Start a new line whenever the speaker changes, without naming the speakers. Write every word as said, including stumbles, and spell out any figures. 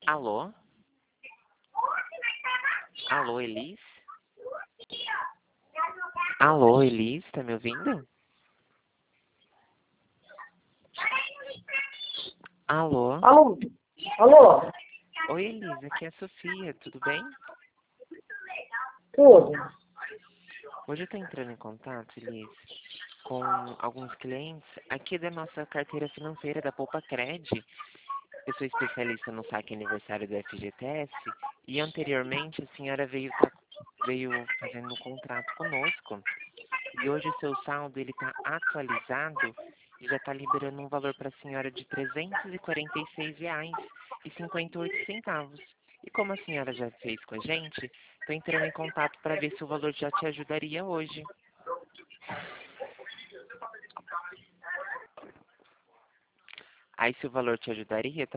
Alô? Alô, Elis? Alô, Elis, tá me ouvindo? Alô?
Alô? Alô?
Oi, Elis, aqui é a Sofia, tudo bem?
Tudo?
Hoje eu tô entrando em contato, Elis, com alguns clientes aqui da nossa carteira financeira da Poupa Cred. Eu sou especialista no saque aniversário do F G T S e anteriormente a senhora veio, tá- veio fazendo um contrato conosco. E hoje o seu saldo ele está atualizado e já está liberando um valor para a senhora de trezentos e quarenta e seis reais e cinquenta e oito centavos. E como a senhora já fez com a gente, estou entrando em contato para ver se o valor já te ajudaria hoje. Aí se o valor te ajudaria,